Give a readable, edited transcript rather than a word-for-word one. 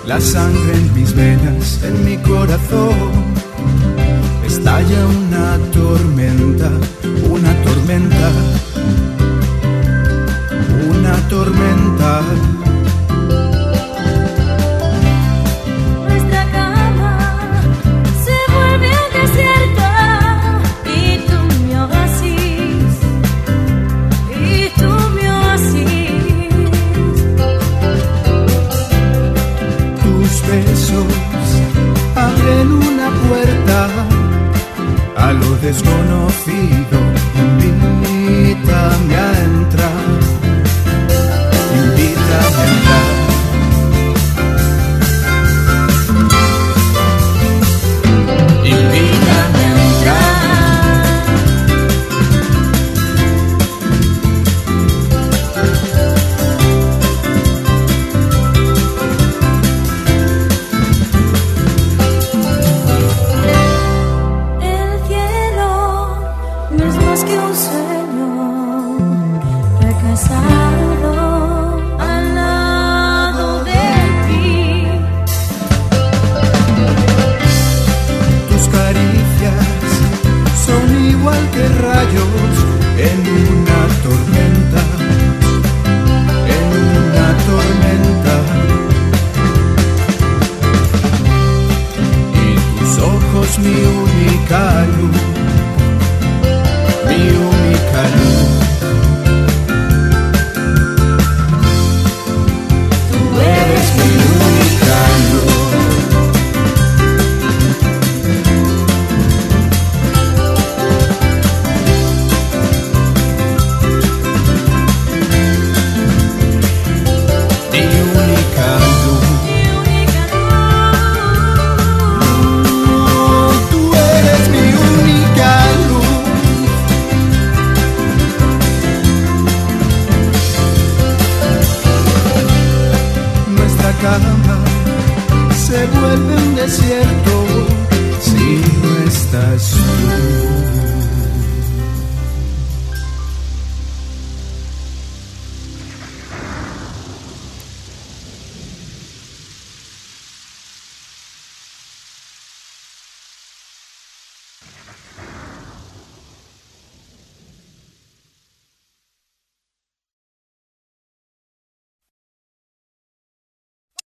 La sangre en mis venas, en mi corazón, estalla una tormenta, una tormenta, una tormenta. Nuestra cama se vuelve un desierto y tú mi oasis, y tú mi oasis. Tus besos abren una puerta a lo desconocido. Invítame a entrar, invítame a entrar. Invítame a El cielo no es más que un sueño fracasado al lado de ti. Tus caricias son igual que rayos